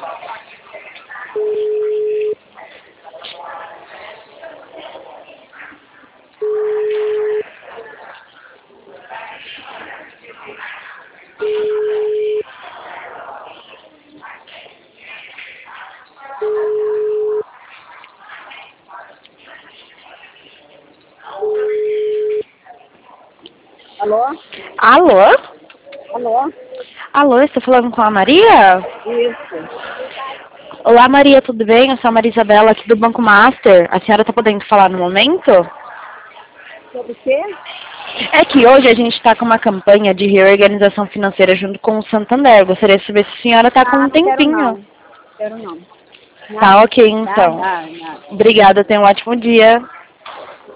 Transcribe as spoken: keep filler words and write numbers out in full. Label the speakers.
Speaker 1: Alô?
Speaker 2: Alô?
Speaker 1: Alô?
Speaker 2: Alô, estou falando com a Maria?
Speaker 1: Isso.
Speaker 2: Olá, Maria, tudo bem? Eu sou a Maria Isabela aqui do Banco Master. A senhora está podendo falar no momento?
Speaker 1: Sobre o quê?
Speaker 2: É que hoje a gente está com uma campanha de reorganização financeira junto com o Santander. Gostaria de saber se a senhora está com
Speaker 1: Ah,
Speaker 2: um
Speaker 1: não quero
Speaker 2: tempinho.
Speaker 1: não. Quero não.
Speaker 2: Tá
Speaker 1: Nada.
Speaker 2: ok, então.
Speaker 1: Nada, nada.
Speaker 2: Obrigada, tenha um ótimo dia.